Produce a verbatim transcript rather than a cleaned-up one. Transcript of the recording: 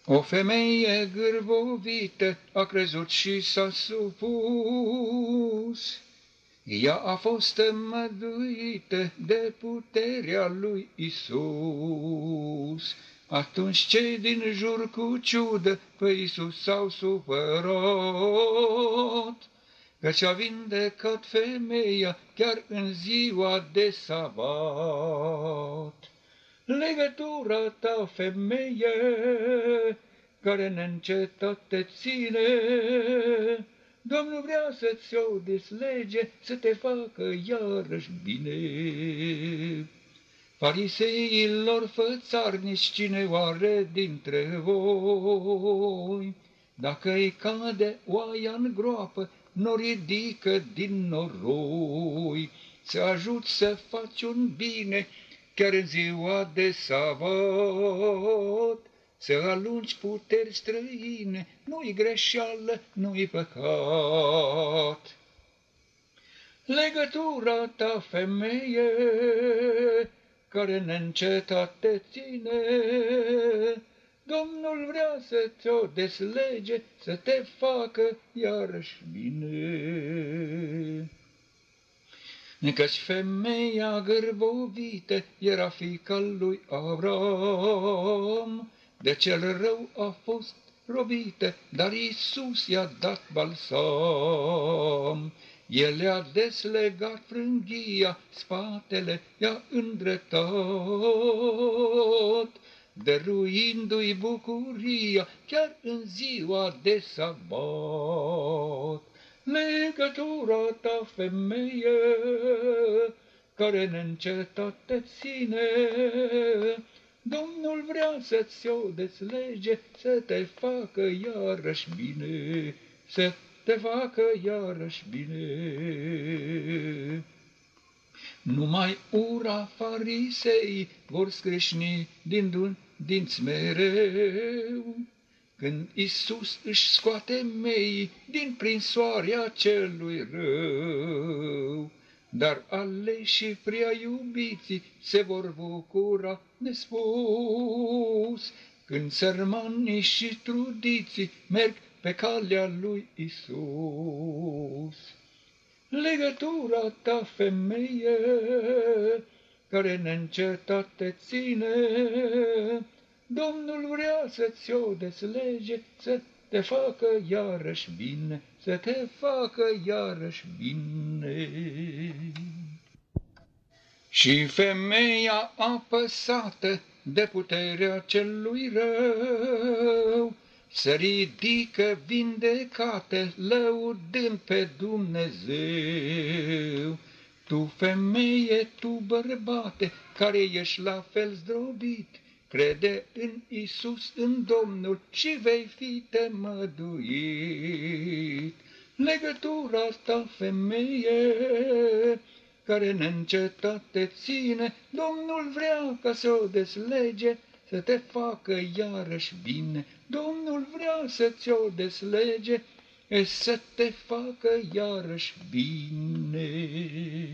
O femeie gârbovită a crezut și s-a supus. Ea a fost înmăduită de puterea lui Isus. Atunci cei din jur cu ciudă pe Isus s-au supărat, căci a vindecat femeia chiar în ziua de sabat. Legătura ta, femeie, care neîncetat te ține, Domnul vrea să-ți o deslege, să te facă iarăși bine. Fariseilor fățarnici, cine oare dintre voi, dacă îi cade oaia în groapă, n-o ridică din noroi, să ajut să faci un bine, chiar în ziua de sabat, să alungi puteri străine, nu-i greșeală, nu-i păcat. Legătura ta, femeie, care neîncetat te ține, Domnul vrea să ți-o deslege, să te facă iarăși bine. Căci femeia gârbovită era fiica lui Avram, de cel rău a fost robită, dar Iisus i-a dat balsam. El le-a deslegat frânghia, spatele i-a îndreptat, dăruindu-i bucuria chiar în ziua de sabat. Legătura ta, femeie, care neîncetat te ține, Domnul vrea să-ți o deslege, să te facă iarăși bine, să te facă iarăși bine. Numai ura farisei vor scrâșni din dinți mereu, când Isus își scoate meii din prinsoarea celui rău. Dar aleși prea iubiții se vor bucura nespus, când sărmanii și trudiții merg pe calea lui Isus. Legătura ta, femeie, care neîncetat te ține, Domnul vrea să-ți o deslege, să te facă iarăși bine, să te facă iarăși bine. Și femeia apăsată de puterea celui rău se ridică vindecată, lăudând pe Dumnezeu. Tu, femeie, tu, bărbate, care ești la fel zdrobit, crede în Isus, în Domnul, și vei fi temăduit. Legătura ta, femeie, care neîncetat te ține, Domnul vrea ca să o deslege, să te facă iarăși bine. Domnul vrea să ți-o deslege, să te facă iarăși bine.